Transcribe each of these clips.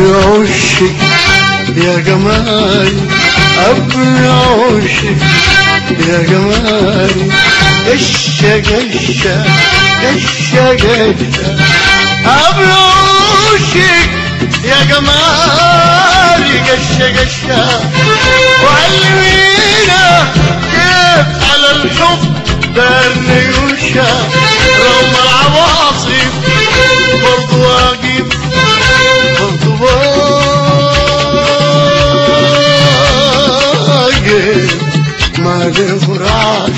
ابن عشق يا جمالي، ابن عشق يا جمالي، قشة قشة قشة قشة، ابن عشق يا جمالي، قشة قشة. وعلمينا كيف على الحب دار نيوشة، رغم العواصف برضو واقف، برضو واقف ما لفراش.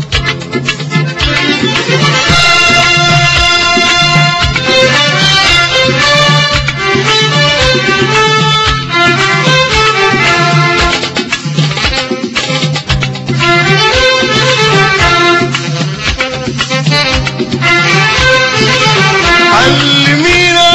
علمينا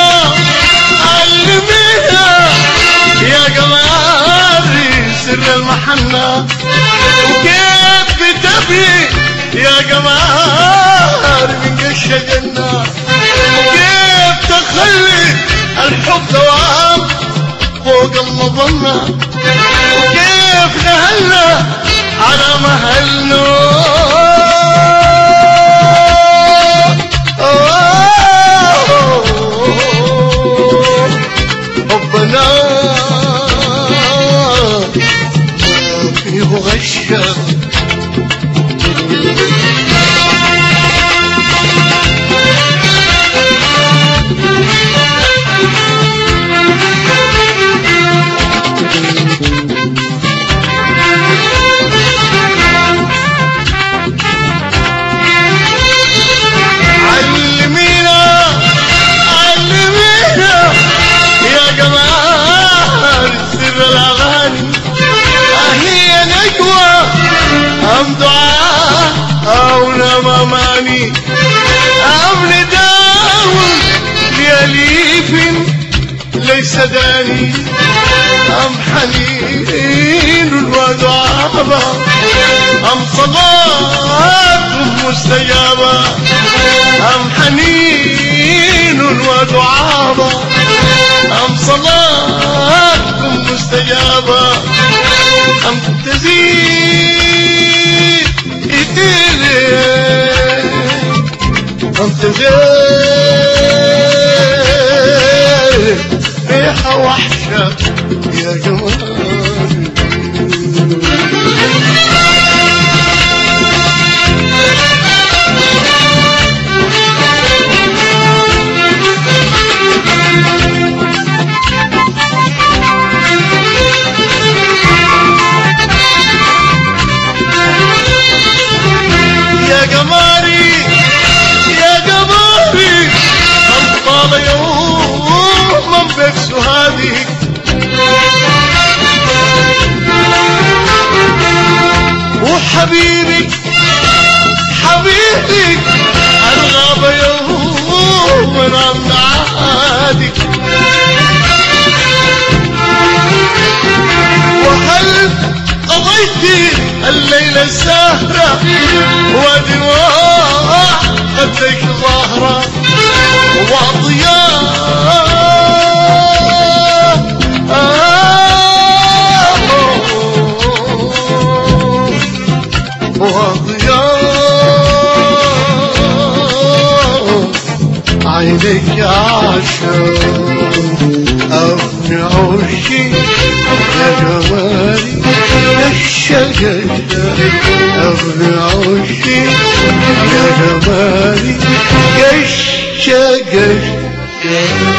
علمينا يا جمالي سر المحنة، وكيف بتبي يا جمالي من قشة جنة، وكيف تخلي الحب دوام فوق المظنة، وكيف نهلنا على مهلنا. غشة علمينا علمينا يا جمال سر الأغاني، هي نجوى أم دعاء أو نماماني، أم نداء لأليف ليس داني، أم حنين ودعابة، أم صلاة مستجابة، أم حنين ودعابة، أم صلاة مستجابة، أم تزيد أم تزيد ريحة وحشة يا جمالي. يا جمالي يا جمالي، طال يوم من بك سهادي، وحبيبي حبيبي الغاب يوم من عند عادي، وهل قضيتي الليلة السهرة وادي قديك ظاهرة وضياء وضياء عينيك عاشق ابن عشي يا جمالي، الشجر ابن عشي يا جمالي، الشجر